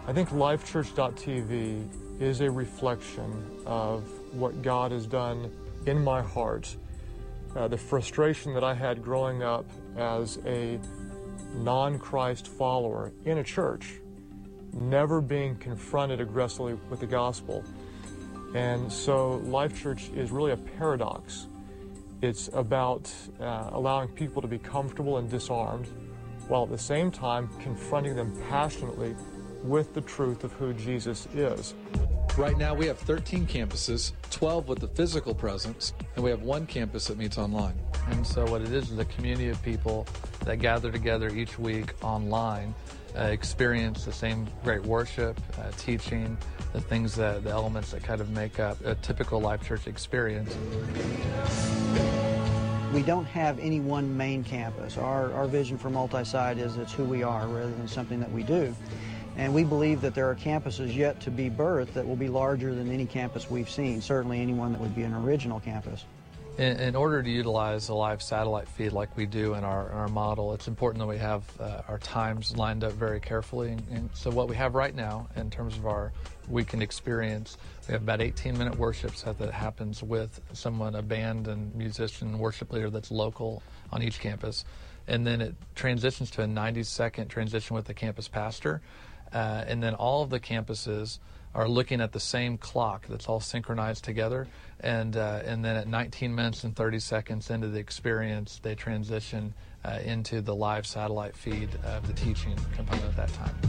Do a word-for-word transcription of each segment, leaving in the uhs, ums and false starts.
I think Lifechurch dot T V is a reflection of what God has done in my heart. Uh, the frustration that I had growing up as a non-Christ follower in a church, never being confronted aggressively with the gospel. And so Life Church is really a paradox. It's about uh, allowing people to be comfortable and disarmed, while at the same time confronting them passionately with the truth of who Jesus is. Right now we have thirteen campuses, twelve with the physical presence, and we have one campus that meets online. And so what it is is a community of people that gather together each week online, uh, experience the same great worship, uh, teaching, the things that, the elements that kind of make up a typical Life Church experience. We don't have any one main campus. Our, our vision for multi-site is it's who we are rather than something that we do. And we believe that there are campuses yet to be birthed that will be larger than any campus we've seen, certainly any one that would be an original campus. In, in order to utilize a live satellite feed like we do in our, in our model, it's important that we have uh, our times lined up very carefully. And, and so what we have right now in terms of our weekend experience, we have about eighteen minute worship set that happens with someone, a band and musician, worship leader that's local on each campus. And then it transitions to a ninety second transition with the campus pastor. Uh, and then all of the campuses are looking at the same clock that's all synchronized together. And uh, and then at nineteen minutes and thirty seconds into the experience, they transition uh, into the live satellite feed of the teaching component at that time.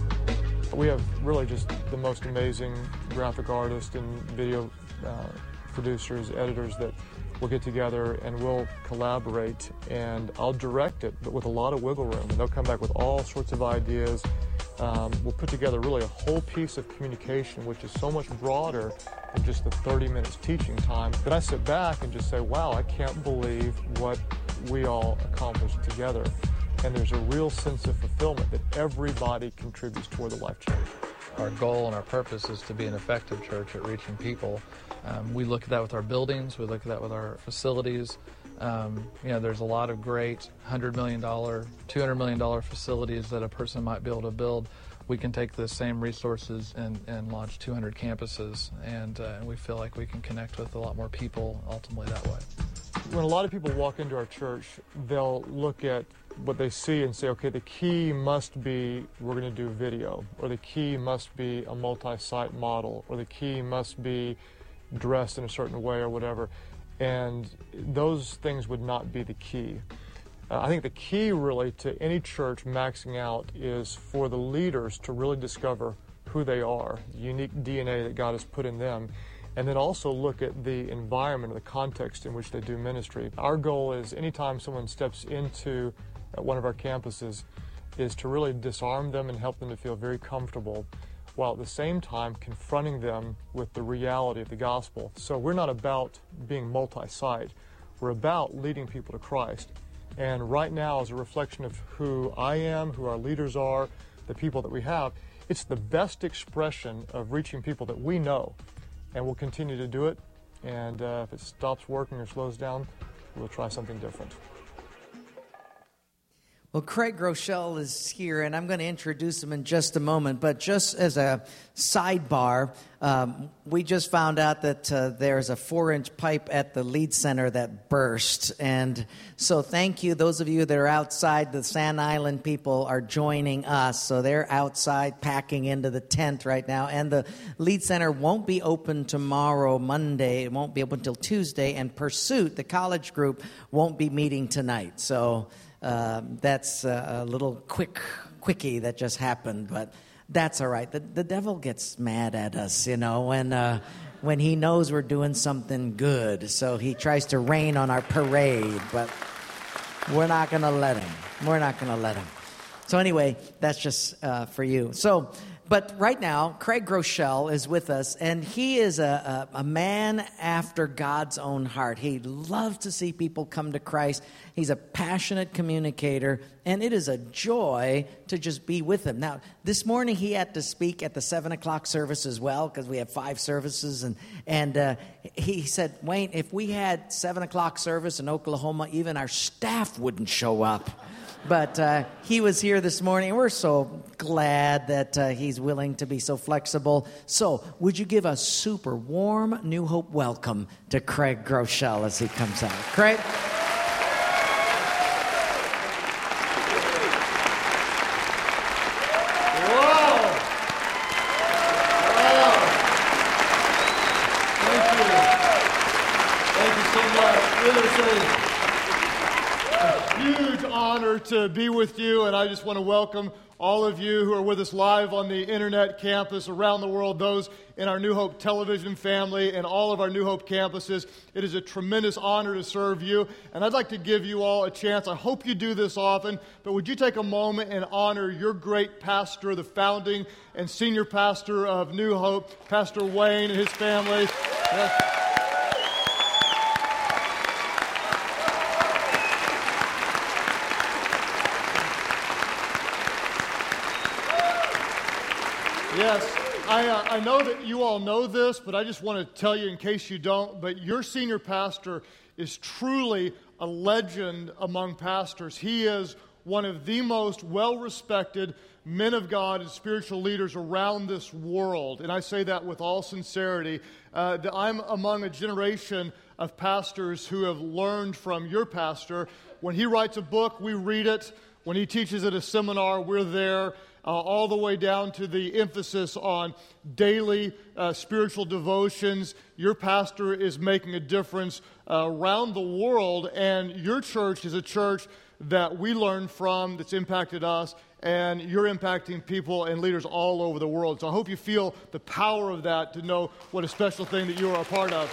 We have really just the most amazing graphic artists and video uh, producers, editors that will get together and we'll collaborate, and I'll direct it, but with a lot of wiggle room. And they'll come back with all sorts of ideas. Um, we'll put together really a whole piece of communication, which is so much broader than just the thirty minutes teaching time. Then I sit back and just say, wow, I can't believe what we all accomplished together. And there's a real sense of fulfillment that everybody contributes toward the Life Church. Our goal and our purpose is to be an effective church at reaching people. Um, we look at that with our buildings. We look at that with our facilities. Um, you know, there's a lot of great one hundred million dollars, two hundred million dollars facilities that a person might be able to build. We can take the same resources and, and launch two hundred campuses, and, uh, and we feel like we can connect with a lot more people ultimately that way. When a lot of people walk into our church, they'll look at what they see and say, okay, the key must be we're going to do video, or the key must be a multi-site model, or the key must be dressed in a certain way or whatever. And those things would not be the key. Uh, I think the key really to any church maxing out is for the leaders to really discover who they are, the unique D N A that God has put in them, and then also look at the environment or the context in which they do ministry. Our goal is anytime someone steps into one of our campuses is to really disarm them and help them to feel very comfortable, while at the same time confronting them with the reality of the gospel. So we're not about being multi-site. We're about leading people to Christ. And right now, as a reflection of who I am, who our leaders are, the people that we have, it's the best expression of reaching people that we know. And we'll continue to do it. And uh, if it stops working or slows down, we'll try something different. Well, Craig Groeschel is here, and I'm going to introduce him in just a moment. But just as a sidebar, um, we just found out that uh, there's a four-inch pipe at the Lead Center that burst. And so thank you. Those of you that are outside, the Sand Island people are joining us. So they're outside packing into the tent right now. And the Lead Center won't be open tomorrow, Monday. It won't be open until Tuesday. And Pursuit, the college group, won't be meeting tonight. So Uh, that's a, a little quick quickie that just happened, but that's all right. The, the devil gets mad at us, you know, when, uh, when he knows we're doing something good. So he tries to rain on our parade, but we're not going to let him. We're not going to let him. So anyway, that's just uh, for you. So, but right now, Craig Groeschel is with us, and he is a, a, a man after God's own heart. He loves to see people come to Christ. He's a passionate communicator, and it is a joy to just be with him. Now, this morning he had to speak at the seven o'clock service as well, because we have five services, and, and uh, he said, Wayne, if we had seven o'clock service in Oklahoma, even our staff wouldn't show up. But uh, he was here this morning. We're so glad that uh, he's willing to be so flexible. So would you give a super warm New Hope welcome to Craig Groeschel as he comes out? Craig? To be with you, and I just want to welcome all of you who are with us live on the internet campus around the world, those in our New Hope television family and all of our New Hope campuses. It is a tremendous honor to serve you, and I'd like to give you all a chance. I hope you do this often, but would you take a moment and honor your great pastor, the founding and senior pastor of New Hope, Pastor Wayne and his family. Yes. Yes, I, uh, I know that you all know this, but I just want to tell you in case you don't, but your senior pastor is truly a legend among pastors. He is one of the most well-respected men of God and spiritual leaders around this world, and I say that with all sincerity. Uh, that I'm among a generation of pastors who have learned from your pastor. When he writes a book, we read it. When he teaches at a seminar, we're there. Uh, all the way down to the emphasis on daily uh, spiritual devotions. Your pastor is making a difference uh, around the world, and your church is a church that we learn from, that's impacted us, and you're impacting people and leaders all over the world. So I hope you feel the power of that to know what a special thing that you are a part of.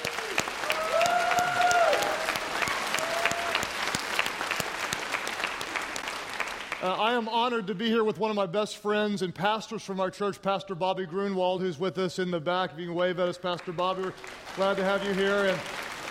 Uh, I am honored to be here with one of my best friends and pastors from our church, Pastor Bobby Grunwald, who's with us in the back. If you can wave at us, Pastor Bobby, we're glad to have you here. And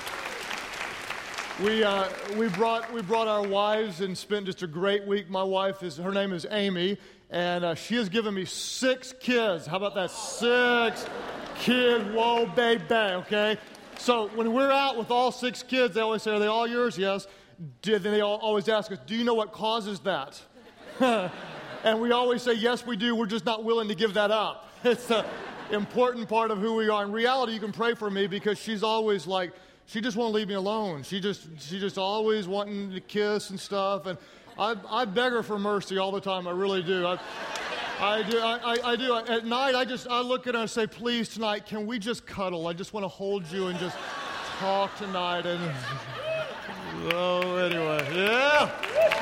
we uh, we brought we brought our wives and spent just a great week. My wife is her name is Amy, and uh, she has given me six kids. How about that? Six kids. Whoa, baby. Okay. So when we're out with all six kids, they always say, "Are they all yours?" Yes. Then they all, always ask us, "Do you know what causes that?" And we always say, yes, we do. We're just not willing to give that up. It's an important part of who we are. In reality, you can pray for me because she's always like, she just won't leave me alone. She just, she just always wanting to kiss and stuff. And I, I beg her for mercy all the time. I really do. I, I do. I, I, I do. At night, I just, I look at her and say, please, tonight, can we just cuddle? I just want to hold you and just talk tonight. And oh, anyway, yeah.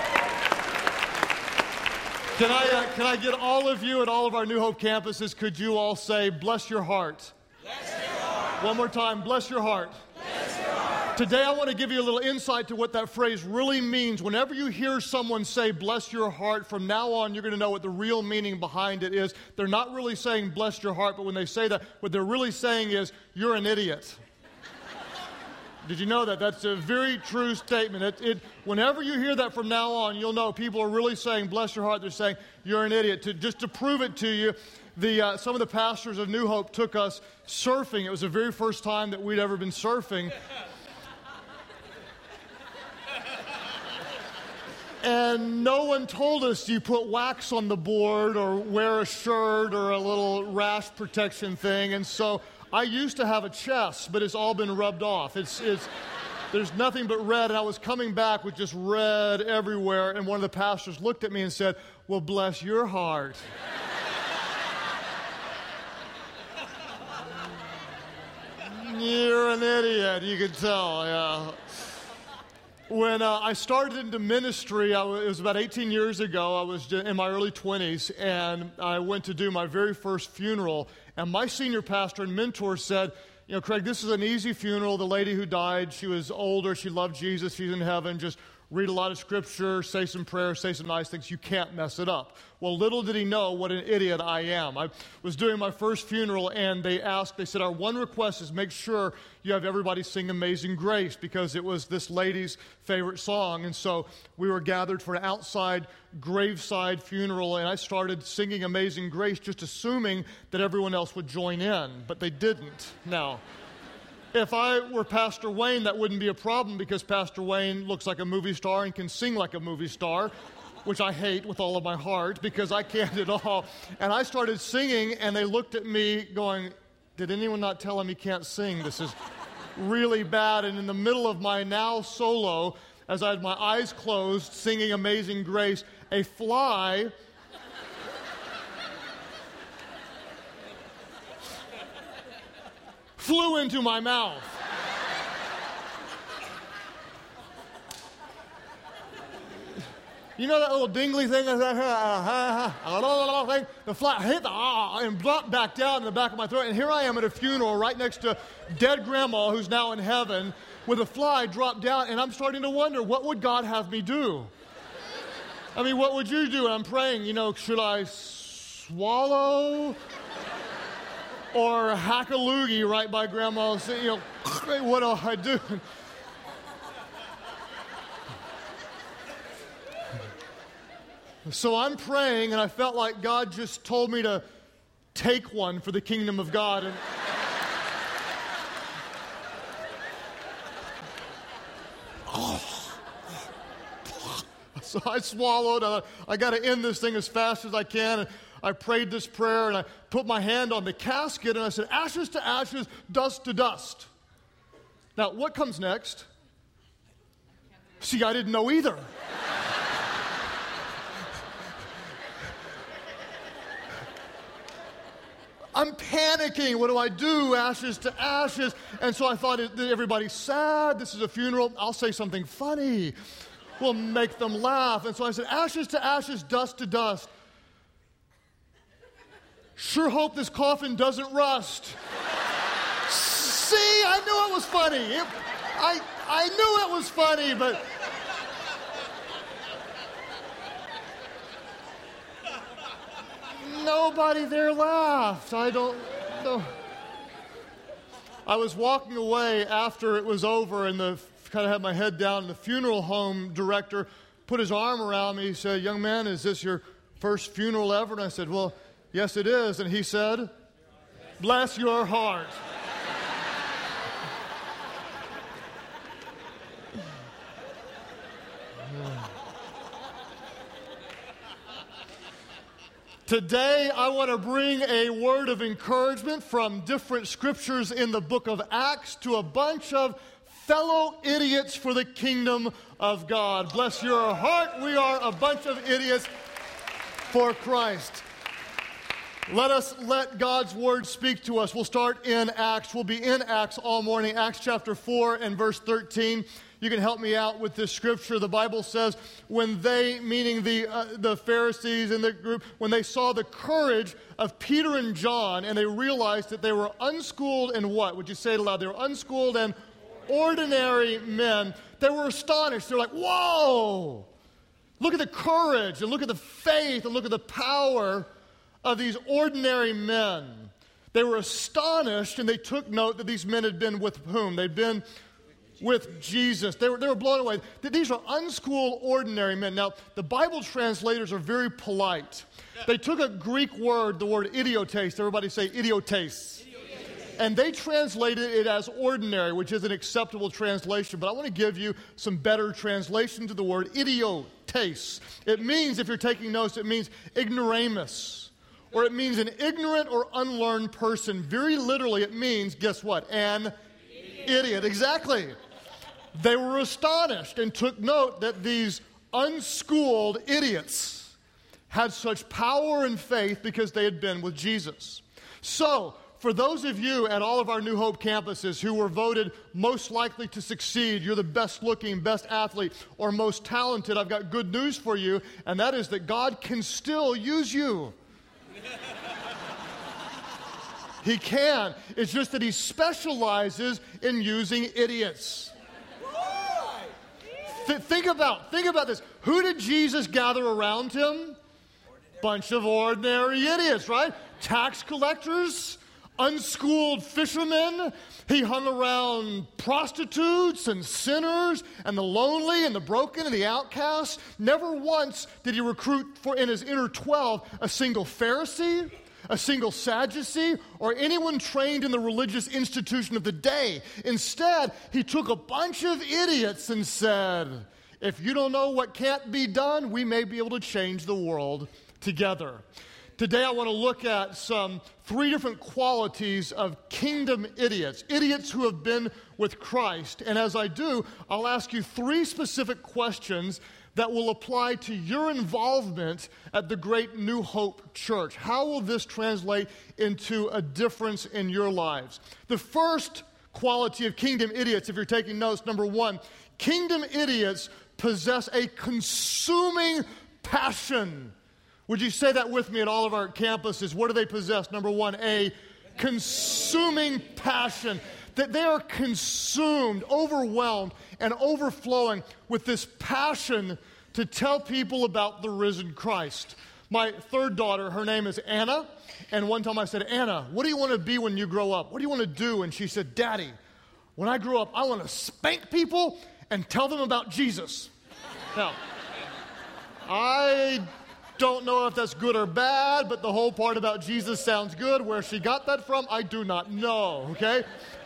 Can I, uh, can I get all of you at all of our New Hope campuses, could you all say, bless your heart? Bless your heart. One more time, bless your heart. Bless your heart. Today I want to give you a little insight to what that phrase really means. Whenever you hear someone say, bless your heart, from now on you're going to know what the real meaning behind it is. They're not really saying, bless your heart, but when they say that, what they're really saying is, you're an idiot. Did you know that? That's a very true statement. It, it, whenever you hear that from now on, you'll know people are really saying, bless your heart. They're saying, you're an idiot. To, just to prove it to you, the, uh, some of the pastors of New Hope took us surfing. It was the very first time that we'd ever been surfing. And no one told us you put wax on the board or wear a shirt or a little rash protection thing. And so I used to have a chest, but it's all been rubbed off. It's, it's, there's nothing but red, and I was coming back with just red everywhere, and one of the pastors looked at me and said, well, bless your heart. You're an idiot, you can tell, yeah. When uh, I started into ministry, I w- it was about eighteen years ago. I was in my early twenties, and I went to do my very first funeral. And my senior pastor and mentor said, you know, Craig, this is an easy funeral. The lady who died, she was older. She loved Jesus. She's in heaven. Just read a lot of scripture, say some prayers, say some nice things. You can't mess it up. Well, little did he know what an idiot I am. I was doing my first funeral, and they asked, they said, our one request is make sure you have everybody sing Amazing Grace, because it was this lady's favorite song. And so we were gathered for an outside graveside funeral, and I started singing Amazing Grace, just assuming that everyone else would join in, but they didn't. Now, if I were Pastor Wayne, that wouldn't be a problem, because Pastor Wayne looks like a movie star and can sing like a movie star. which I hate with all of my heart because I can't at all. And I started singing, and they looked at me going, did anyone not tell him he can't sing? This is really bad. And in the middle of my now solo, as I had my eyes closed, singing Amazing Grace, a fly flew into my mouth. You know that little dingly thing? The fly hit the, and dropped back down in the back of my throat. And here I am at a funeral right next to dead grandma who's now in heaven with a fly dropped down. And I'm starting to wonder, what would God have me do? I mean, what would you do? And I'm praying, you know, should I swallow or hack a loogie right by grandma's, you know, what do I do? So I'm praying, and I felt like God just told me to take one for the kingdom of God. And so I swallowed. I, I got to end this thing as fast as I can. And I prayed this prayer, and I put my hand on the casket, and I said, ashes to ashes, dust to dust. Now, what comes next? See, I didn't know either. I'm panicking. What do I do? Ashes to ashes. And so I thought, everybody's sad. This is a funeral. I'll say something funny. We'll make them laugh. And so I said, ashes to ashes, dust to dust. Sure hope this coffin doesn't rust. See, I knew it was funny. It, I, I knew it was funny, but... nobody there laughed. I don't know. I was walking away after it was over, and the kind of had my head down, and the funeral home director put his arm around me. He said, young man, is this your first funeral ever? And I said, well, yes, it is. And he said, bless your heart. Today, I want to bring a word of encouragement from different scriptures in the book of Acts to a bunch of fellow idiots for the kingdom of God. Bless your heart. We are a bunch of idiots for Christ. Let us let God's word speak to us. We'll start in Acts. We'll be in Acts all morning. Acts chapter four and verse thirteen. You can help me out with this scripture. The Bible says, when they, meaning the uh, the Pharisees in the group, when they saw the courage of Peter and John, and they realized that they were unschooled and what? Would you say it aloud? They were unschooled and ordinary men. They were astonished. They're like, whoa! Look at the courage, and look at the faith, and look at the power of these ordinary men. They were astonished, and they took note that these men had been with whom? They'd been with Jesus. They were, they were blown away. These are unschooled, ordinary men. Now, the Bible translators are very polite. They took a Greek word, the word idiotes. Everybody say idiotes. And they translated it as ordinary, which is an acceptable translation. But I want to give you some better translation to the word idiotes. It means, if you're taking notes, it means ignoramus. Or it means an ignorant or unlearned person. Very literally, it means, guess what? An idiot. idiot. Exactly. They were astonished and took note that these unschooled idiots had such power and faith because they had been with Jesus. So, for those of you at all of our New Hope campuses who were voted most likely to succeed, you're the best looking, best athlete, or most talented, I've got good news for you, and that is that God can still use you. He can. It's just that he specializes in using idiots. Th- think about, think about this. Who did Jesus gather around him? Bunch of ordinary idiots, right? Tax collectors, unschooled fishermen. He hung around prostitutes and sinners and the lonely and the broken and the outcasts. Never once did he recruit for in his inner twelve a single Pharisee, a single Sadducee, or anyone trained in the religious institution of the day. Instead, he took a bunch of idiots and said, If you don't know what can't be done, we may be able to change the world together. Today I want to look at some three different qualities of kingdom idiots, idiots who have been with Christ. And as I do, I'll ask you three specific questions that will apply to your involvement at the Great New Hope Church. How will this translate into a difference in your lives? The first quality of kingdom idiots, if you're taking notes, number one, kingdom idiots possess a consuming passion. Would you say that with me at all of our campuses? What do they possess? Number one, a consuming passion. That they are consumed, overwhelmed, and overflowing with this passion to tell people about the risen Christ. My third daughter, her name is Anna, and one time I said, Anna, what do you want to be when you grow up? What do you want to do? And she said, Daddy, when I grow up, I want to spank people and tell them about Jesus. Now, I don't know if that's good or bad, but the whole part about Jesus sounds good. Where she got that from, I do not know, okay?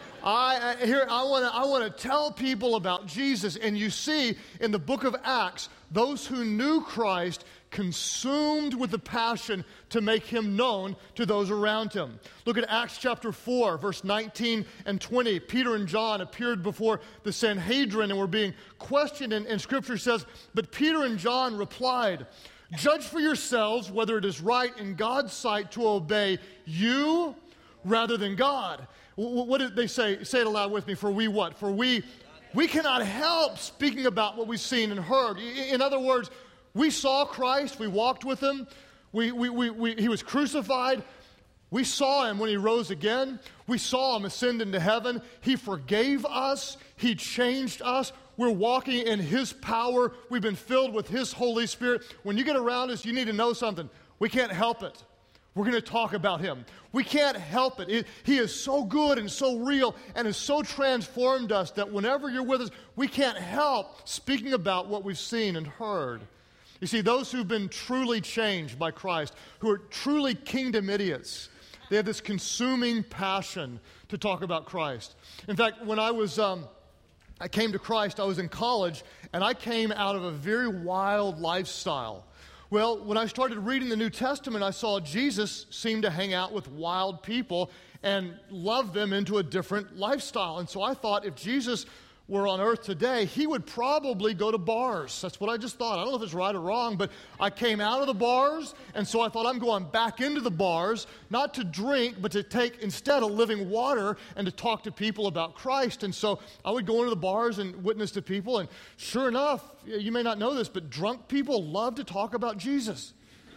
I, I here I want to I want to tell people about Jesus, and you see in the book of Acts, those who knew Christ consumed with the passion to make him known to those around him. Look at Acts chapter four, verse nineteen and twenty. Peter and John appeared before the Sanhedrin and were being questioned, and, and Scripture says, but Peter and John replied, judge for yourselves whether it is right in God's sight to obey you rather than God. What did they say? Say it aloud with me. For we what? For we, we cannot help speaking about what we've seen and heard. In other words, we saw Christ. We walked with him. We, we, we, we, he was crucified. We saw him when he rose again. We saw him ascend into heaven. He forgave us. He changed us. We're walking in his power. We've been filled with his Holy Spirit. When you get around us, you need to know something. We can't help it. We're going to talk about him. We can't help it. it. He is so good and so real and has so transformed us that whenever you're with us, we can't help speaking about what we've seen and heard. You see, those who've been truly changed by Christ, who are truly kingdom idiots, they have this consuming passion to talk about Christ. In fact, when I was... Um, I came to Christ, I was in college, and I came out of a very wild lifestyle. Well, when I started reading the New Testament, I saw Jesus seem to hang out with wild people and love them into a different lifestyle. And so I thought if Jesus were on earth today, he would probably go to bars. That's what I just thought. I don't know if it's right or wrong, but I came out of the bars, and so I thought I'm going back into the bars, not to drink, but to take instead a living water and to talk to people about Christ. And so I would go into the bars and witness to people, and sure enough, you may not know this, but drunk people love to talk about Jesus.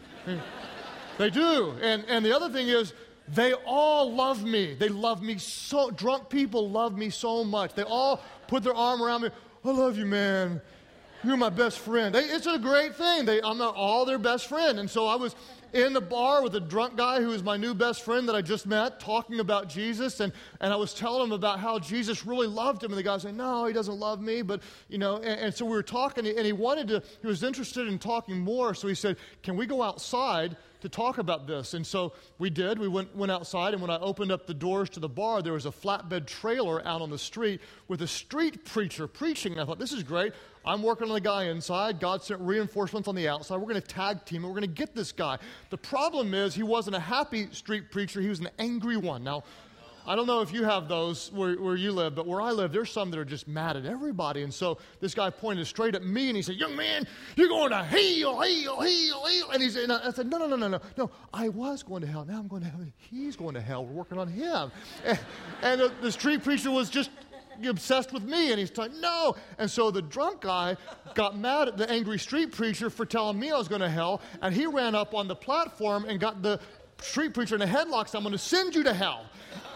They do. And, and the other thing is, they all love me. They love me so, drunk people love me so much. They all put their arm around me. I love you, man. You're my best friend. They, it's a great thing. They, I'm not all their best friend. And so I was in the bar with a drunk guy who is my new best friend that I just met, talking about Jesus, and, and I was telling him about how Jesus really loved him, and the guy said, no, he doesn't love me, but, you know, and, and so we were talking, and he wanted to, he was interested in talking more, so he said, can we go outside to talk about this? And so we did. We went, went outside, and when I opened up the doors to the bar, there was a flatbed trailer out on the street with a street preacher preaching. And I thought, this is great. I'm working on the guy inside. God sent reinforcements on the outside. We're going to tag team, and we're going to get this guy. The problem is he wasn't a happy street preacher. He was an angry one. Now, I don't know if you have those where, where you live, but where I live, there's some that are just mad at everybody. And so this guy pointed straight at me, and he said, young man, you're going to hell, hell, hell, hell. And, he said, and I said, no, no, no, no, no. No, I was going to hell. Now I'm going to hell. He's going to hell. We're working on him. And, and the, the street preacher was just obsessed with me, and he's like, no. And so the drunk guy got mad at the angry street preacher for telling me I was going to hell, and he ran up on the platform and got the street preacher in a headlock, so I'm going to send you to hell.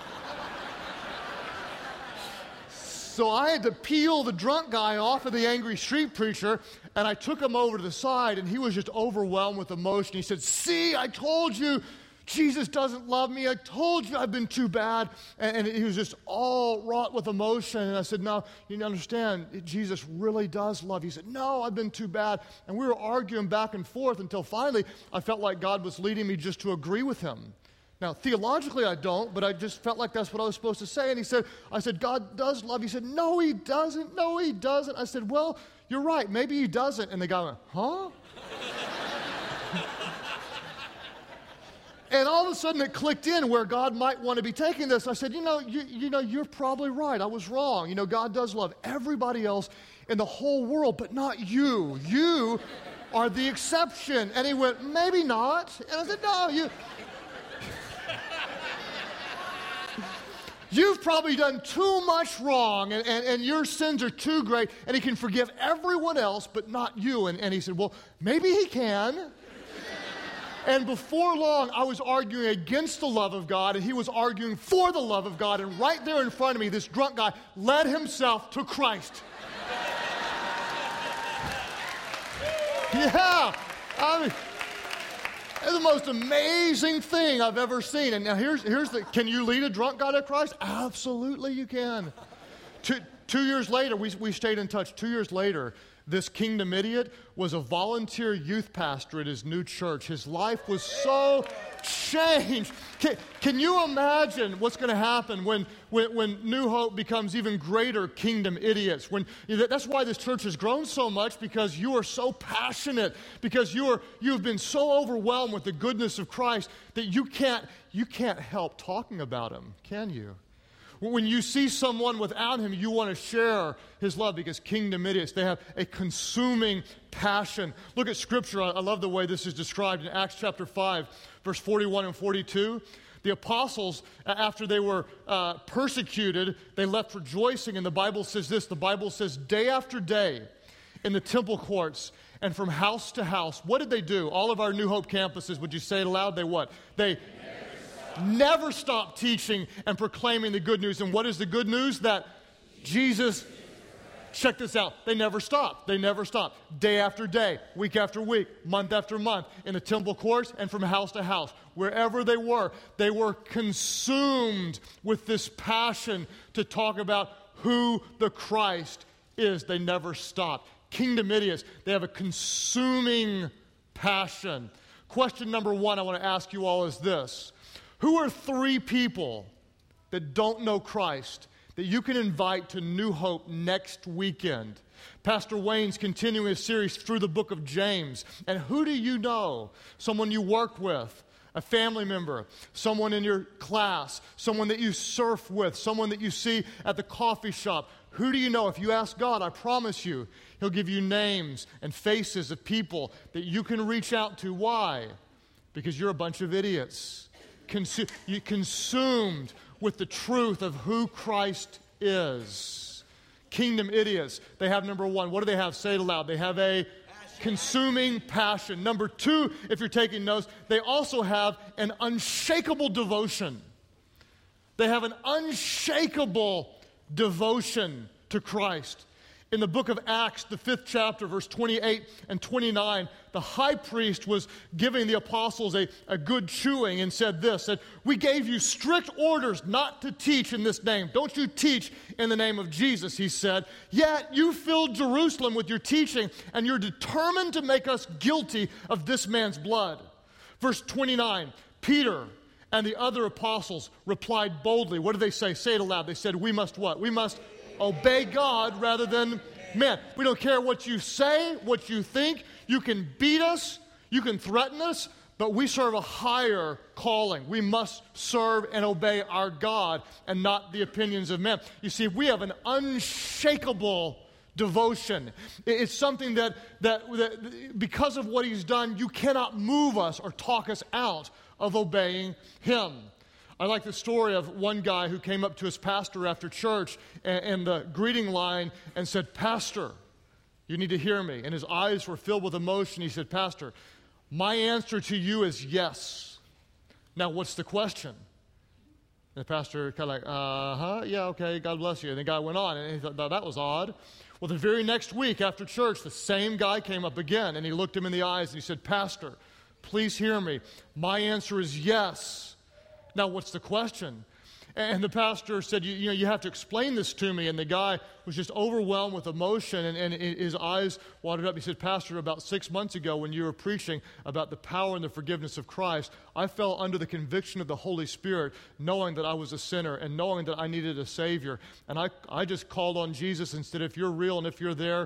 So I had to peel the drunk guy off of the angry street preacher, and I took him over to the side, and he was just overwhelmed with emotion. He said, see, I told you Jesus doesn't love me. I told you I've been too bad. And, and he was just all wrought with emotion. And I said, no, you understand, Jesus really does love you. He said, no, I've been too bad. And we were arguing back and forth until finally I felt like God was leading me just to agree with him. Now, theologically, I don't, but I just felt like that's what I was supposed to say. And he said, I said, God does love you. He said, no, he doesn't. No, he doesn't. I said, well, you're right, maybe he doesn't. And the guy went, huh? And all of a sudden it clicked in where God might want to be taking this. I said, you know, you, you know, you're probably right. I was wrong. You know, God does love everybody else in the whole world, but not you. You are the exception. And he went, maybe not. And I said, no, you... You've probably done too much wrong, and, and, and your sins are too great, and he can forgive everyone else, but not you. And, and he said, well, maybe he can. And before long, I was arguing against the love of God, and he was arguing for the love of God. And right there in front of me, this drunk guy led himself to Christ. Yeah. I mean, it's the most amazing thing I've ever seen. And now here's, here's the, can you lead a drunk guy to Christ? Absolutely you can. Two, two years later, we, we stayed in touch. Two years later, this Kingdom Idiot was a volunteer youth pastor at his new church. His life was so changed. Can, can you imagine what's going to happen when, when, when New Hope becomes even greater Kingdom Idiots? When, that's why this church has grown so much, because you are so passionate, because you are, you've been so overwhelmed with the goodness of Christ that you can't, you can't help talking about him, can you? When you see someone without him, you want to share his love, because Kingdom Idiots, they have a consuming passion. Look at Scripture. I love the way this is described in Acts chapter five, verse forty-one and forty-two. The apostles, after they were uh, persecuted, they left rejoicing, and the Bible says this. The Bible says, day after day in the temple courts and from house to house, what did they do? All of our New Hope campuses, would you say it aloud? They what? They never stop teaching and proclaiming the good news. And what is the good news? That Jesus, check this out, they never stopped. They never stopped. Day after day, week after week, month after month, in the temple courts and from house to house. Wherever they were, they were consumed with this passion to talk about who the Christ is. They never stopped. Kingdom Idiots, they have a consuming passion. Question number one I want to ask you all is this. Who are three people that don't know Christ that you can invite to New Hope next weekend? Pastor Wayne's continuing his series through the book of James. And who do you know? Someone you work with, a family member, someone in your class, someone that you surf with, someone that you see at the coffee shop. Who do you know? If you ask God, I promise you, He'll give you names and faces of people that you can reach out to. Why? Because you're a bunch of idiots. Consu- you consumed with the truth of who Christ is. Kingdom Idiots, they have number one. What do they have? Say it aloud. They have a consuming passion. Number two, if you're taking notes, they also have an unshakable devotion. They have an unshakable devotion to Christ. In the book of Acts, the fifth chapter, verse twenty-eight and twenty-nine, the high priest was giving the apostles a, a good chewing and said this, that we gave you strict orders not to teach in this name. Don't you teach in the name of Jesus, he said. Yet you filled Jerusalem with your teaching, and you're determined to make us guilty of this man's blood. Verse twenty-nine, Peter and the other apostles replied boldly. What did they say? Say it aloud. They said, we must what? We must obey God rather than men. We don't care what you say, what you think. You can beat us, you can threaten us, but we serve a higher calling. We must serve and obey our God and not the opinions of men. You see, we have an unshakable devotion. It's something that, that, that because of what He's done, you cannot move us or talk us out of obeying Him. I like the story of one guy who came up to his pastor after church in the greeting line and said, Pastor, you need to hear me. And his eyes were filled with emotion. He said, Pastor, my answer to you is yes. Now, what's the question? And the pastor kind of like, uh-huh, yeah, okay, God bless you. And the guy went on, and he thought, that was odd. Well, the very next week after church, the same guy came up again, and he looked him in the eyes, and he said, Pastor, please hear me. My answer is yes. Now, what's the question? And the pastor said, you, you know, you have to explain this to me. And the guy was just overwhelmed with emotion, and, and his eyes watered up. He said, Pastor, about six months ago when you were preaching about the power and the forgiveness of Christ, I fell under the conviction of the Holy Spirit, knowing that I was a sinner and knowing that I needed a Savior. And I, I just called on Jesus and said, if you're real and if you're there,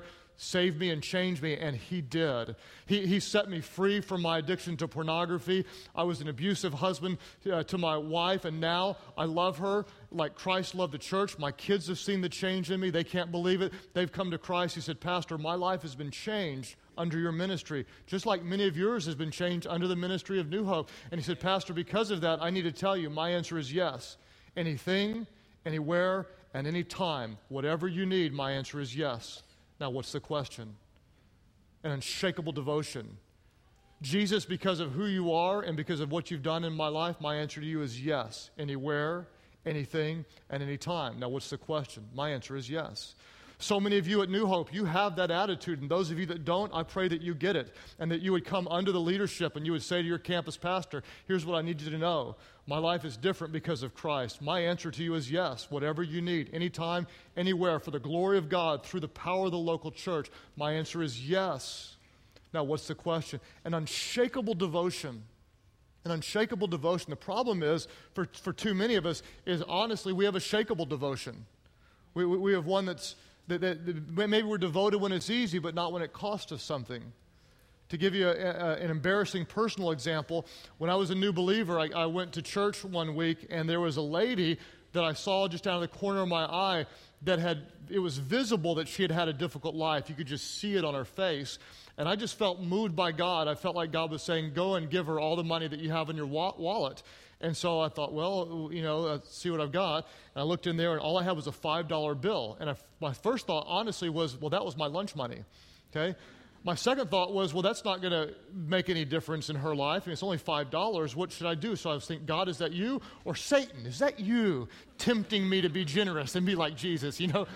save me and change me, and he did. He, he set me free from my addiction to pornography. I was an abusive husband uh, to my wife, and now I love her like Christ loved the church. My kids have seen the change in me. They can't believe it. They've come to Christ. He said, Pastor, my life has been changed under your ministry, just like many of yours has been changed under the ministry of New Hope. And he said, Pastor, because of that, I need to tell you, my answer is yes. Anything, anywhere, and any time, whatever you need, my answer is yes. Now, what's the question? An unshakable devotion. Jesus, because of who you are and because of what you've done in my life, my answer to you is yes. Anywhere, anything, and any time. Now, what's the question? My answer is yes. So many of you at New Hope, you have that attitude, and those of you that don't, I pray that you get it, and that you would come under the leadership and you would say to your campus pastor, here's what I need you to know. My life is different because of Christ. My answer to you is yes, whatever you need, anytime, anywhere, for the glory of God, through the power of the local church. My answer is yes. Now, what's the question? An unshakable devotion. An unshakable devotion. The problem is, for, for too many of us, is honestly, we have a shakeable devotion. We, we, we have one that's That, that, that maybe we're devoted when it's easy, but not when it costs us something. To give you a, a, an embarrassing personal example, when I was a new believer, I, I went to church one week, and there was a lady that I saw just out of the corner of my eye that had, it was visible that she had had a difficult life. You could just see it on her face. And I just felt moved by God. I felt like God was saying, go and give her all the money that you have in your wa- wallet. And so I thought, well, you know, uh, see what I've got. And I looked in there, and all I had was a five dollar bill. And I, my first thought, honestly, was, well, that was my lunch money, okay? My second thought was, well, that's not going to make any difference in her life, and it's only five dollars. What should I do? So I was thinking, God, is that you? Or Satan, is that you tempting me to be generous and be like Jesus, you know?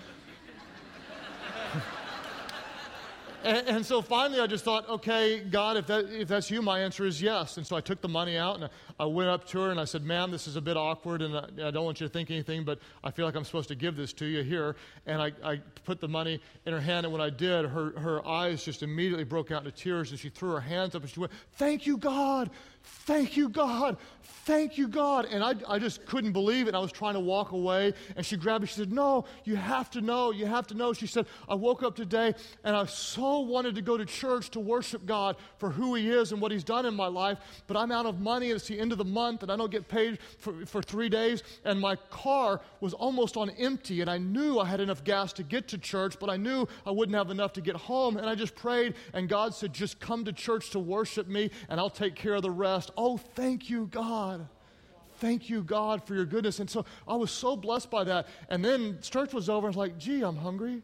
And, and so finally I just thought, okay, God, if that if that's you, my answer is yes. And so I took the money out, and I, I went up to her, and I said, ma'am, this is a bit awkward, and I, I don't want you to think anything, but I feel like I'm supposed to give this to you here. And I, I put the money in her hand, and when I did, her, her eyes just immediately broke out into tears, and she threw her hands up, and she went, thank you, God. Thank you, God. Thank you, God. And I, I just couldn't believe it. I was trying to walk away, and she grabbed me. She said, no, you have to know. You have to know. She said, I woke up today, and I so wanted to go to church to worship God for who He is and what He's done in my life, but I'm out of money, and it's the end of the month, and I don't get paid for, for three days, and my car was almost on empty, and I knew I had enough gas to get to church, but I knew I wouldn't have enough to get home, and I just prayed, and God said, just come to church to worship me, and I'll take care of the rest. Oh, thank you, God. Thank you, God, for your goodness. And so I was so blessed by that. And then church was over. I was like, gee, I'm hungry.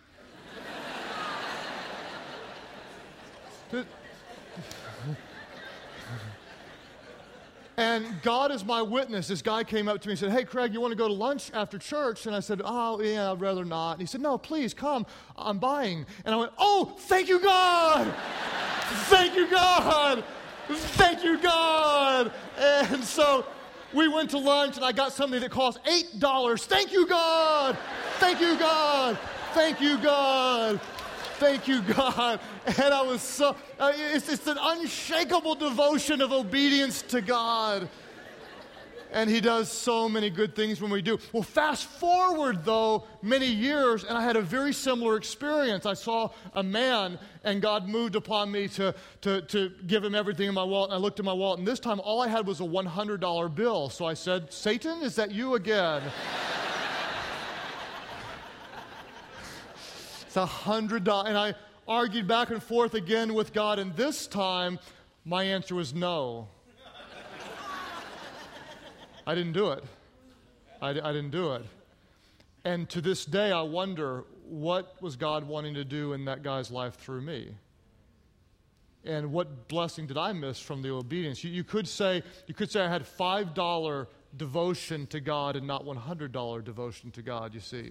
And God is my witness. This guy came up to me and said, hey, Craig, you want to go to lunch after church? And I said, oh, yeah, I'd rather not. And he said, no, please, come. I'm buying. And I went, oh, thank you, God. Thank you, God. Thank you, God. And so we went to lunch, and I got something that cost eight dollars. Thank you, God. Thank you, God. Thank you, God. Thank you, God. And I was so, uh, it's, it's an unshakable devotion of obedience to God. And He does so many good things when we do. Well, fast forward, though, many years, and I had a very similar experience. I saw a man, and God moved upon me to, to, to give him everything in my wallet. And I looked in my wallet, and this time all I had was a one hundred dollar bill. So I said, Satan, is that you again? It's a one hundred dollars. And I argued back and forth again with God, and this time my answer was no. I didn't do it. I, I didn't do it. And to this day, I wonder, what was God wanting to do in that guy's life through me? And what blessing did I miss from the obedience? You, you could say, you could say I had five dollar devotion to God and not one hundred dollar devotion to God, you see.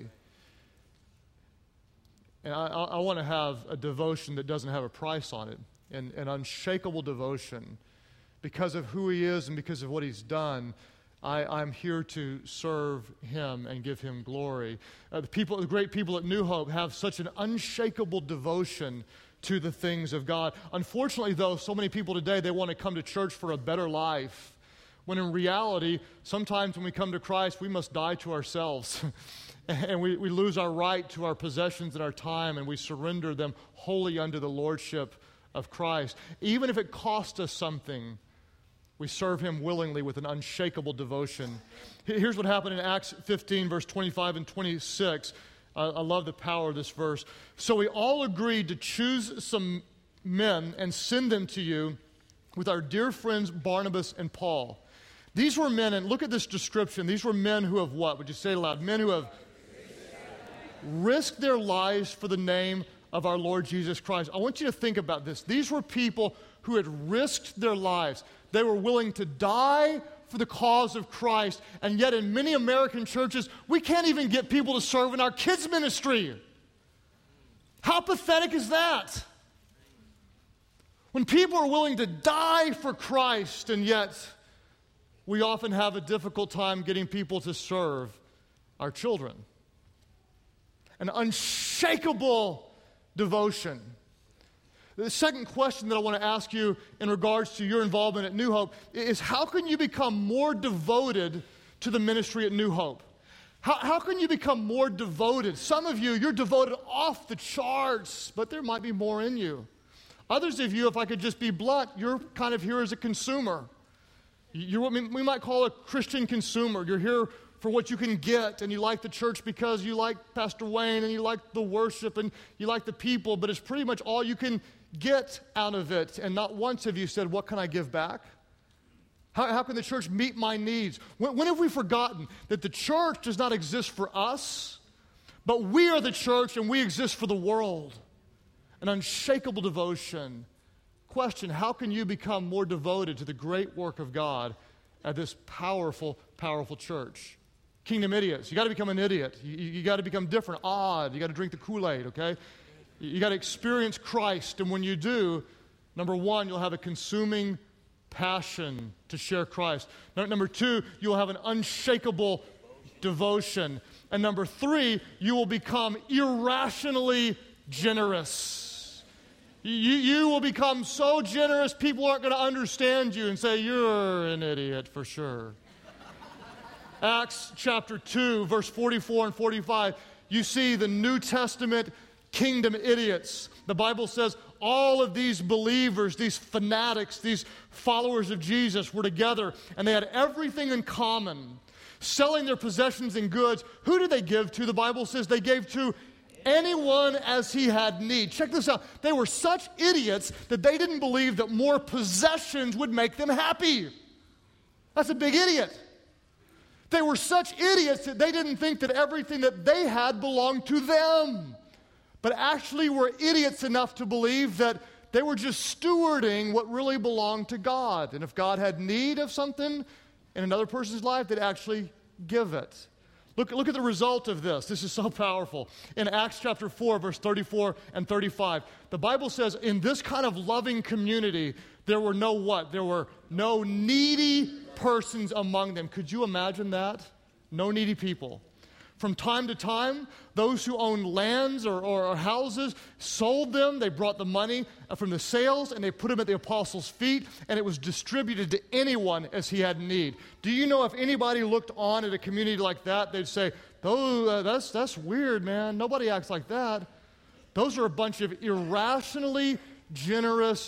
And I, I, I want to have a devotion that doesn't have a price on it, and an unshakable devotion. Because of who He is and because of what He's done, I, I'm here to serve Him and give Him glory. Uh, the people, the great people at New Hope have such an unshakable devotion to the things of God. Unfortunately, though, so many people today, they want to come to church for a better life. When in reality, sometimes when we come to Christ, we must die to ourselves. and we, we lose our right to our possessions and our time, and we surrender them wholly under the lordship of Christ. Even if it costs us something, we serve him willingly with an unshakable devotion. Here's what happened in Acts fifteen, verse twenty-five and twenty-six. I, I love the power of this verse. So we all agreed to choose some men and send them to you with our dear friends Barnabas and Paul. These were men, and look at this description. These were men who have what? Would you say it aloud? Men who have risked their lives for the name of our Lord Jesus Christ. I want you to think about this. These were people who had risked their lives. They were willing to die for the cause of Christ, and yet in many American churches, we can't even get people to serve in our kids' ministry. How pathetic is that? When people are willing to die for Christ, and yet we often have a difficult time getting people to serve our children. An unshakable devotion. The second question that I want to ask you in regards to your involvement at New Hope is, how can you become more devoted to the ministry at New Hope? How, how can you become more devoted? Some of you, you're devoted off the charts, but there might be more in you. Others of you, if I could just be blunt, you're kind of here as a consumer. You're what we might call a Christian consumer. You're here for what you can get, and you like the church because you like Pastor Wayne, and you like the worship, and you like the people, but it's pretty much all you can get out of it. And not once have you said, what can I give back? How, how can the church meet my needs? When, when have we forgotten that the church does not exist for us, but we are the church and we exist for the world? An unshakable devotion. Question, how can you become more devoted to the great work of God at this powerful, powerful church? Kingdom idiots. You got to become an idiot. You, you got to become different, odd. You got to drink the Kool-Aid, okay? You, you got to experience Christ, and when you do, number one, you'll have a consuming passion to share Christ. Number two, you'll have an unshakable devotion. And number three, you will become irrationally generous. You, you will become so generous, people aren't going to understand you and say, you're an idiot for sure. Acts chapter two, verse forty-four and forty-five, you see the New Testament kingdom idiots. The Bible says all of these believers, these fanatics, these followers of Jesus were together, and they had everything in common, selling their possessions and goods. Who did they give to? The Bible says they gave to anyone as he had need. Check this out. They were such idiots that they didn't believe that more possessions would make them happy. That's a big idiot. They were such idiots that they didn't think that everything that they had belonged to them, but actually were idiots enough to believe that they were just stewarding what really belonged to God. And if God had need of something in another person's life, they'd actually give it. Look, look at the result of this. This is so powerful. In Acts chapter four, verse thirty-four and thirty-five, the Bible says, in this kind of loving community, there were no what? There were no needy persons among them. Could you imagine that? No needy people. From time to time, those who owned lands or, or, or houses sold them. They brought the money from the sales and they put them at the apostles' feet, and it was distributed to anyone as he had need. Do you know if anybody looked on at a community like that, they'd say, oh, uh, that's, that's weird, man. Nobody acts like that. Those are a bunch of irrationally generous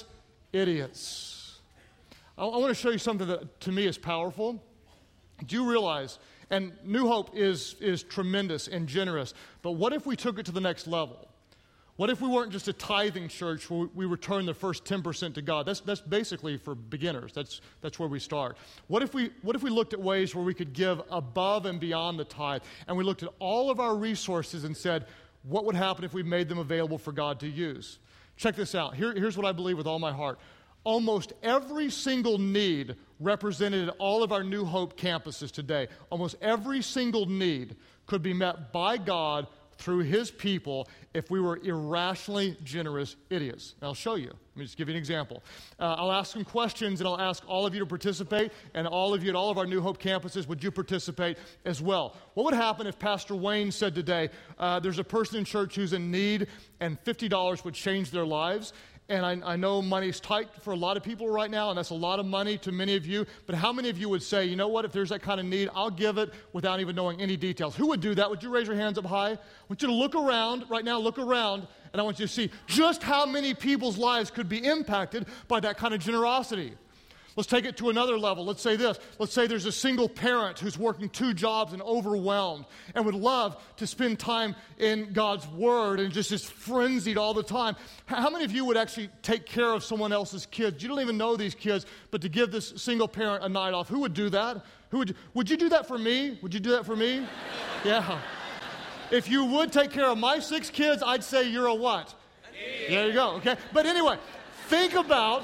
idiots. I, I want to show you something that to me is powerful. Do you realize, and New Hope is, is tremendous and generous, but what if we took it to the next level? What if we weren't just a tithing church where we return the first ten percent to God? That's, that's basically for beginners. That's, that's where we start. What if we, what if we looked at ways where we could give above and beyond the tithe, and we looked at all of our resources and said, what would happen if we made them available for God to use? Check this out. Here, here's what I believe with all my heart. Almost every single need represented at all of our New Hope campuses today, almost every single need could be met by God through his people if we were irrationally generous idiots. And I'll show you. Let me just give you an example. Uh, I'll ask some questions, and I'll ask all of you to participate, and all of you at all of our New Hope campuses, would you participate as well? What would happen if Pastor Wayne said today, uh, there's a person in church who's in need, and fifty dollars would change their lives? And I, I know money's tight for a lot of people right now, and that's a lot of money to many of you. But how many of you would say, you know what, if there's that kind of need, I'll give it without even knowing any details? Who would do that? Would you raise your hands up high? I want you to look around, right now, look around, and I want you to see just how many people's lives could be impacted by that kind of generosity. Let's take it to another level. Let's say this. Let's say there's a single parent who's working two jobs and overwhelmed and would love to spend time in God's Word and just is frenzied all the time. How many of you would actually take care of someone else's kids? You don't even know these kids, but to give this single parent a night off, who would do that? Who would, would you do that for me? Would you do that for me? Yeah. If you would take care of my six kids, I'd say you're a what? There you go, okay? But anyway, think about...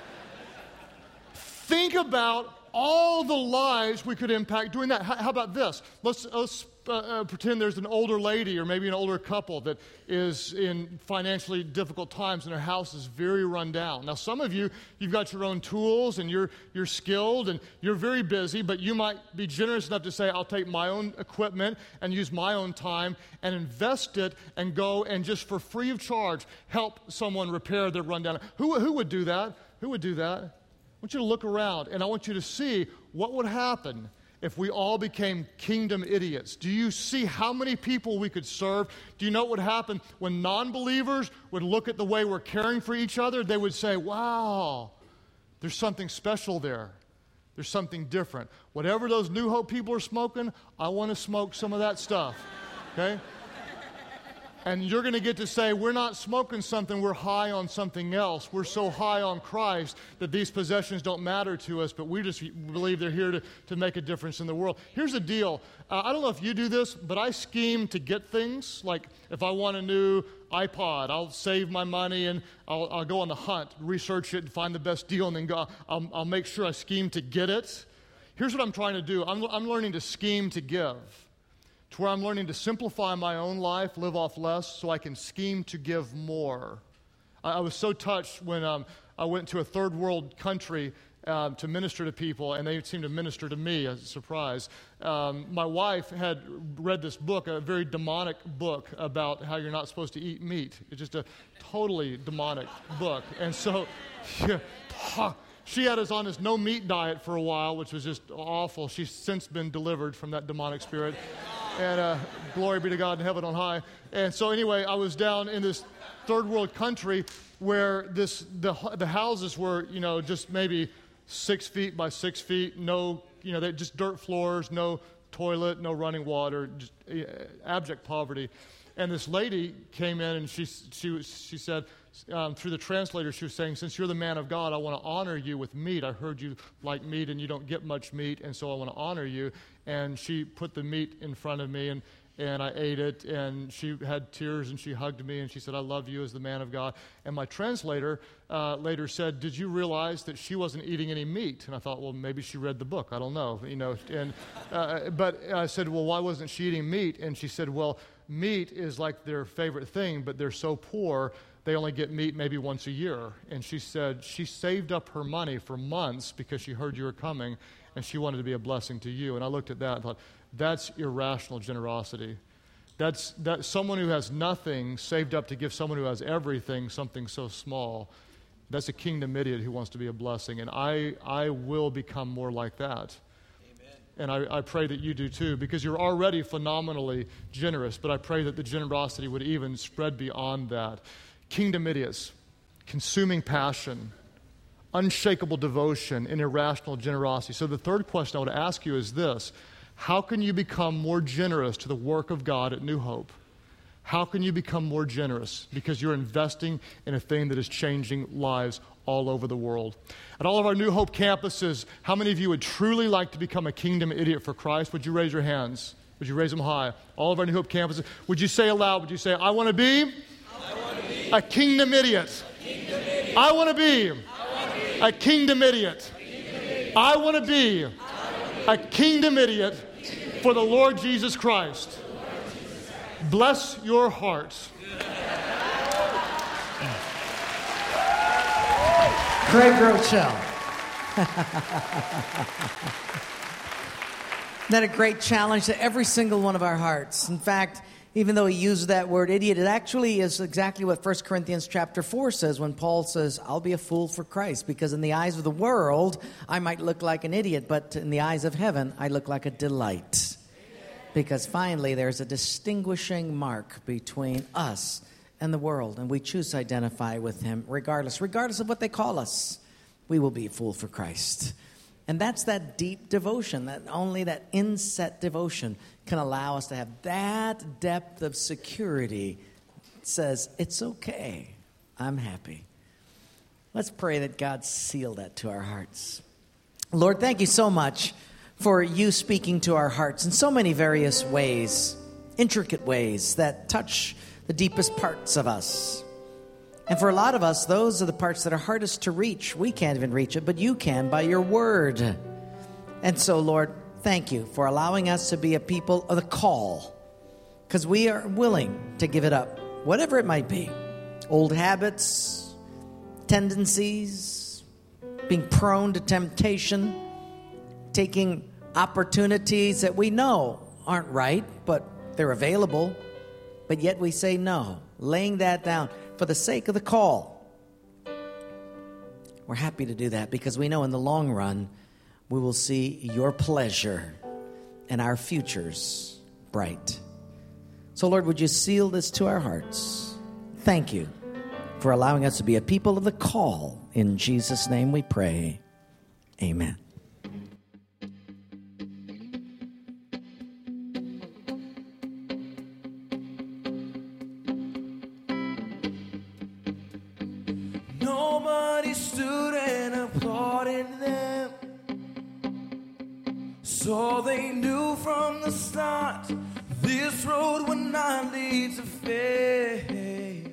Think about all the lives we could impact doing that. How, how about this? Let's, let's uh, uh, pretend there's an older lady or maybe an older couple that is in financially difficult times and their house is very run down. Now, some of you, you've got your own tools and you're, you're skilled and you're very busy, but you might be generous enough to say, I'll take my own equipment and use my own time and invest it and go and just for free of charge help someone repair their rundown. Who, who would do that? Who would do that? I want you to look around, and I want you to see what would happen if we all became kingdom idiots. Do you see how many people we could serve? Do you know what would happen when non-believers would look at the way we're caring for each other? They would say, wow, there's something special there. There's something different. Whatever those New Hope people are smoking, I want to smoke some of that stuff, okay? And you're going to get to say, we're not smoking something, we're high on something else. We're so high on Christ that these possessions don't matter to us, but we just believe they're here to, to make a difference in the world. Here's the deal. Uh, I don't know if you do this, but I scheme to get things. Like if I want a new iPod, I'll save my money and I'll, I'll go on the hunt, research it, and find the best deal, and then go, I'll, I'll make sure I scheme to get it. Here's what I'm trying to do. I'm, I'm learning to scheme to give. To where I'm learning to simplify my own life, live off less, so I can scheme to give more. I, I was so touched when um, I went to a third world country um, to minister to people, and they seemed to minister to me as a surprise. Um, my wife had read this book, a very demonic book about how you're not supposed to eat meat. It's just a totally demonic book. And so yeah, she had us on this no meat diet for a while, which was just awful. She's since been delivered from that demonic spirit. And uh, glory be to God in heaven on high. And so anyway, I was down in this third world country where this the the houses were, you know, just maybe six feet by six feet, no, you know, they just dirt floors, no toilet, no running water, just uh, abject poverty. And this lady came in and she she was, she said, um, through the translator, she was saying, since you're the man of God, I want to honor you with meat. I heard you like meat and you don't get much meat, and so I want to honor you. And she put the meat in front of me, and, and I ate it, and she had tears, and she hugged me, and she said, I love you as the man of God. And my translator uh, later said, did you realize that she wasn't eating any meat? And I thought, well, maybe she read the book. I don't know. you know. And uh, But I said, well, why wasn't she eating meat? And she said, well, meat is like their favorite thing, but they're so poor, they only get meat maybe once a year. And she said she saved up her money for months because she heard you were coming, and she wanted to be a blessing to you. And I looked at that and thought, that's irrational generosity. That's that someone who has nothing saved up to give someone who has everything something so small. That's a kingdom idiot who wants to be a blessing. And I, I will become more like that. Amen. And I, I pray that you do too, because you're already phenomenally generous, but I pray that the generosity would even spread beyond that. Kingdom idiots, consuming passion, unshakable devotion, and irrational generosity. So the third question I would ask you is this: how can you become more generous to the work of God at New Hope? How can you become more generous? Because you're investing in a thing that is changing lives all over the world. At all of our New Hope campuses, how many of you would truly like to become a kingdom idiot for Christ? Would you raise your hands? Would you raise them high? All of our New Hope campuses. Would you say aloud, would you say, I want to be, I want to be a kingdom idiot. Kingdom idiot. I want to be, be a kingdom idiot. Kingdom idiot. I want to be, be a kingdom idiot for the Lord Jesus Christ. Bless your hearts. Craig Groeschel. Isn't that a great challenge to every single one of our hearts? In fact, even though he used that word idiot, it actually is exactly what First Corinthians chapter four says when Paul says, I'll be a fool for Christ, because in the eyes of the world, I might look like an idiot, but in the eyes of heaven, I look like a delight. Because finally, there's a distinguishing mark between us and the world, and we choose to identify with him regardless. Regardless of what they call us, we will be a fool for Christ. And that's that deep devotion, that only that inset devotion can allow us to have that depth of security. It says, it's okay. I'm happy. Let's pray that God seal that to our hearts. Lord, thank you so much for you speaking to our hearts in so many various ways, intricate ways that touch the deepest parts of us. And for a lot of us, those are the parts that are hardest to reach. We can't even reach it, but you can by your word. And so, Lord, thank you for allowing us to be a people of the call, because we are willing to give it up, whatever it might be. Old habits, tendencies, being prone to temptation, taking opportunities that we know aren't right, but they're available, but yet we say no, laying that down for the sake of the call. We're happy to do that because we know in the long run we will see your pleasure and our futures bright. So, Lord, would you seal this to our hearts? Thank you for allowing us to be a people of the call. In Jesus' name we pray. Amen. Nobody stood and applauded them, so they knew from the start this road would not lead to fame.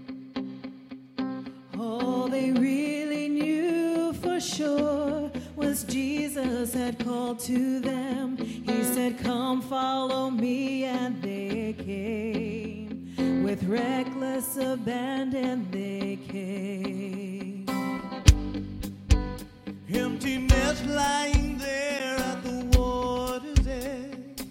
All they really knew for sure was Jesus had called to them. He said, come follow me, and they came. With reckless abandon they came. Emptiness lying there at the water's edge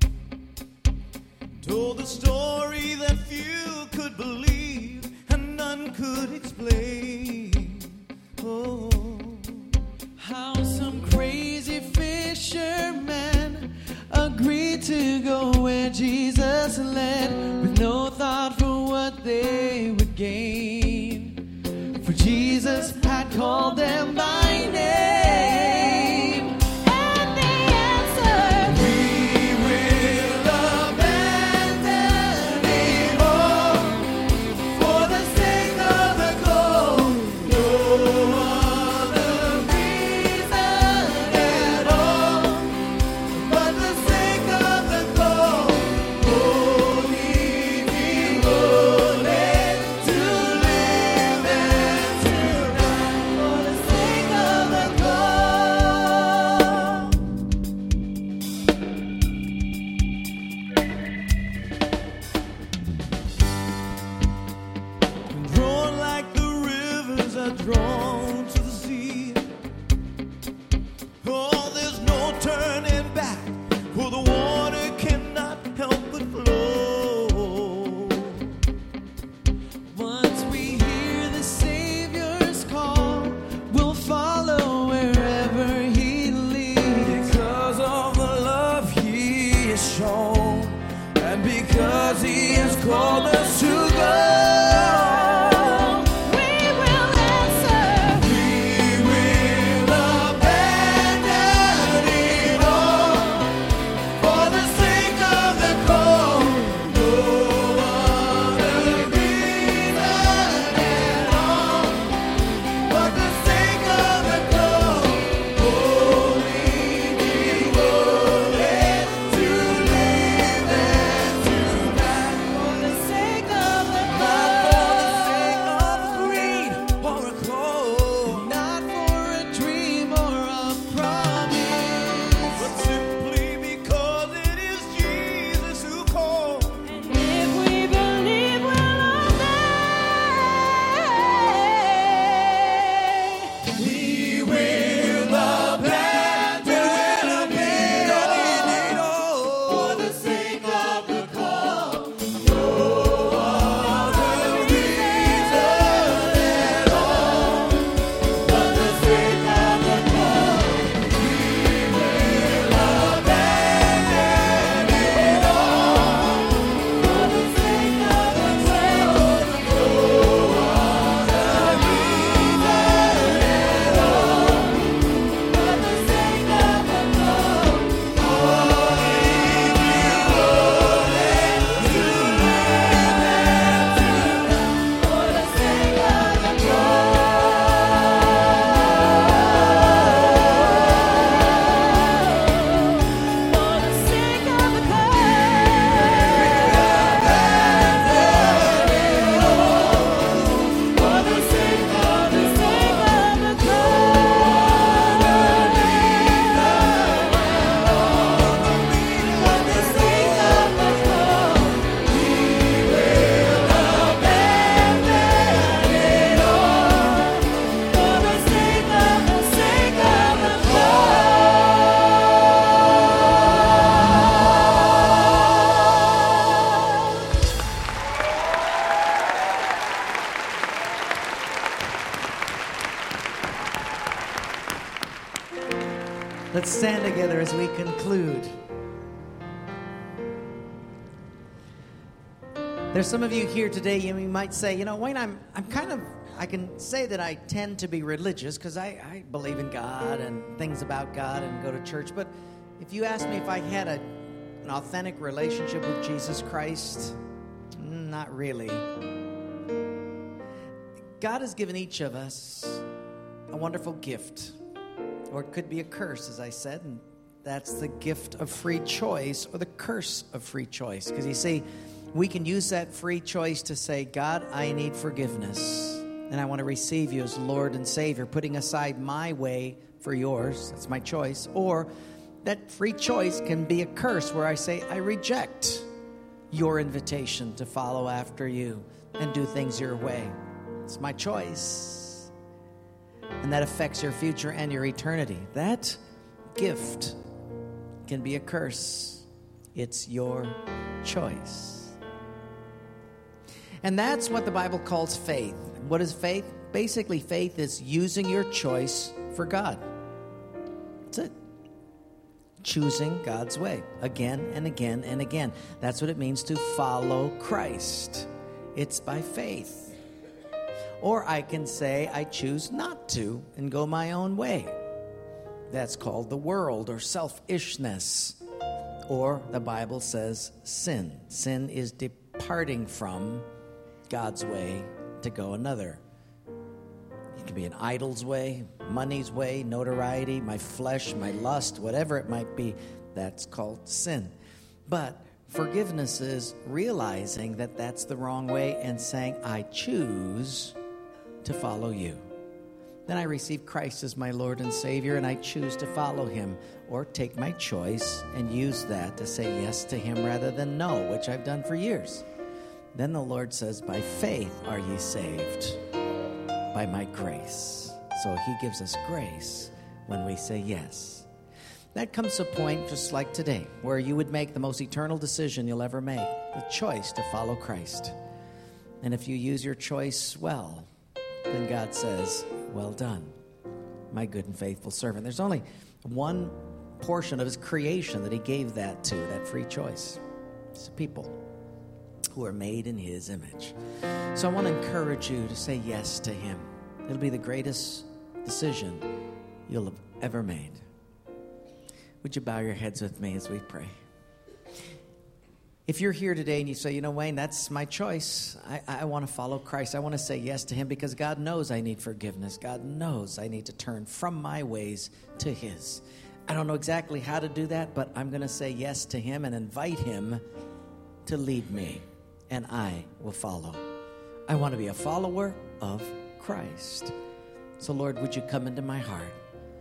told the story that few could believe and none could explain. Oh, How some crazy fishermen agreed to go where Jesus led, with no thought for what they would gain. For Jesus had called them by name, and they answered, we will abandon it all for the sake of the goal. No other reason at all but the sake of the goal. Holy devoted to live and to die for the sake of the goal. Drawn like the rivers are drawn to the sea. Oh, there's no turning back, for the water cannot help but flow. once we hear the Savior's call, we'll follow wherever He leads. Because of the love He has shown, and because He has called us to go. We will answer, We will abandon it all for the sake of the call. No other reason at all but the sake of the call. Holy devoted to live and to die for the sake of conclude. There's some of you here today, you might say, you know, Wayne, I'm, I'm kind of, I can say that I tend to be religious because I, I believe in God and things about God and go to church. But if you ask me if I had a, an authentic relationship with Jesus Christ, not really. God has given each of us a wonderful gift, or it could be a curse, as I said, and that's the gift of free choice or the curse of free choice. Because you see, we can use that free choice to say, God, I need forgiveness, and I want to receive you as Lord and Savior, putting aside my way for yours. That's my choice. Or that free choice can be a curse where I say, I reject your invitation to follow after you and do things your way. It's my choice. And that affects your future and your eternity. That gift can be a curse. It's your choice. And that's what the Bible calls faith. What is faith? Basically, faith is using your choice for God. That's it. Choosing God's way again and again and again. That's what it means to follow Christ. It's by faith. Or I can say I choose not to and go my own way. That's called the world or selfishness. Or the Bible says sin. Sin is departing from God's way to go another. It can be an idol's way, money's way, notoriety, my flesh, my lust, whatever it might be. That's called sin. But forgiveness is realizing that that's the wrong way and saying, I choose to follow you. Then I receive Christ as my Lord and Savior, and I choose to follow him, or take my choice and use that to say yes to him rather than no, which I've done for years. Then the Lord says, by faith are ye saved, by my grace. So he gives us grace when we say yes. That comes to a point just like today, where you would make the most eternal decision you'll ever make, the choice to follow Christ. And if you use your choice well, then God says, well done, my good and faithful servant. There's only one portion of his creation that he gave that to, that free choice. It's people who are made in his image. So I want to encourage you to say yes to him. It'll be the greatest decision you'll have ever made. Would you bow your heads with me as we pray? If you're here today and you say, you know, Wayne, that's my choice. I, I want to follow Christ. I want to say yes to him because God knows I need forgiveness. God knows I need to turn from my ways to his. I don't know exactly how to do that, but I'm going to say yes to him and invite him to lead me, and I will follow. I want to be a follower of Christ. So, Lord, would you come into my heart?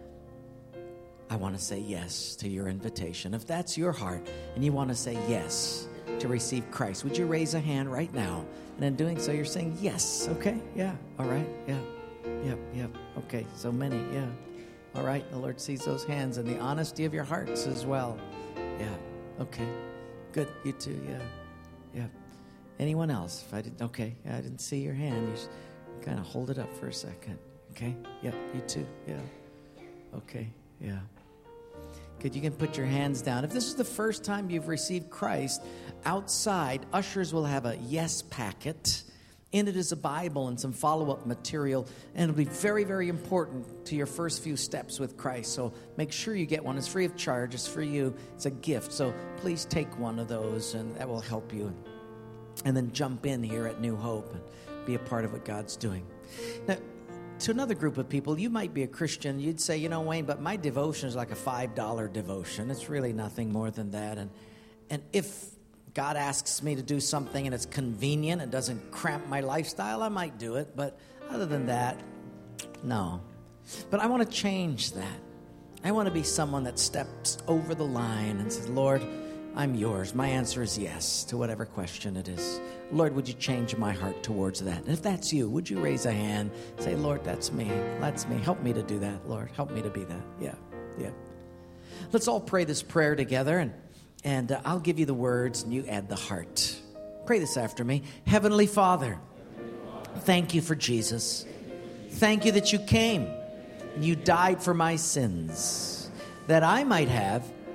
I want to say yes to your invitation. If that's your heart and you want to say yes to receive Christ, would you raise a hand right now? And in doing so, you're saying yes. Okay, yeah, all right, yeah, yep, yep, okay, so many, yeah. All right, the Lord sees those hands and the honesty of your hearts as well. Yeah, okay, good, you too, yeah, yeah. Anyone else? If I didn't, okay, yeah, I didn't see your hand. You just kind of hold it up for a second. Okay, yep, you too, yeah, okay, yeah. Good, you can put your hands down. If this is the first time you've received Christ, outside, ushers will have a yes packet. In it is a Bible and some follow-up material, and it'll be very, very important to your first few steps with Christ. So make sure you get one. It's free of charge. It's for you. It's a gift. So please take one of those, and that will help you. And then jump in here at New Hope and be a part of what God's doing. Now, to another group of people, you might be a Christian. You'd say, you know, Wayne, but my devotion is like a five dollar devotion. It's really nothing more than that. And and if God asks me to do something and it's convenient and doesn't cramp my lifestyle, I might do it. But other than that, no. But I want to change that. I want to be someone that steps over the line and says, Lord, I'm yours. My answer is yes to whatever question it is. Lord, would you change my heart towards that? And if that's you, would you raise a hand? Say, Lord, that's me. That's me. Help me to do that, Lord. Help me to be that. Yeah, yeah. Let's all pray this prayer together, and, and uh, I'll give you the words, and you add the heart. Pray this after me. Heavenly Father, thank you for Jesus. Thank you that you came and you died for my sins, that I might have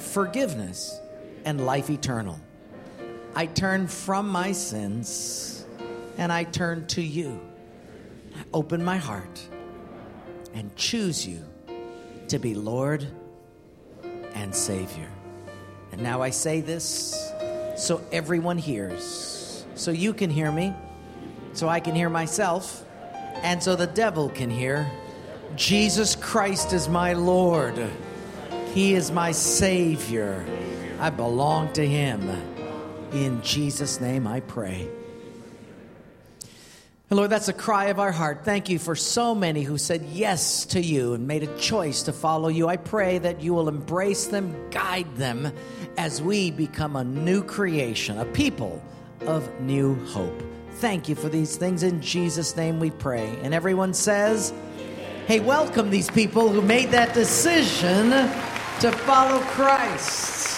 forgiveness, and life eternal. I turn from my sins and I turn to you. I open my heart and choose you to be Lord and Savior. And now I say this so everyone hears, so you can hear me, so I can hear myself, and so the devil can hear. Jesus Christ is my Lord. He is my Savior. I belong to Him. In Jesus' name I pray. And Lord, that's a cry of our heart. Thank you for so many who said yes to you and made a choice to follow you. I pray that you will embrace them, guide them as we become a new creation, a people of new hope. Thank you for these things. In Jesus' name we pray. And everyone says, hey, welcome these people who made that decision to follow Christ.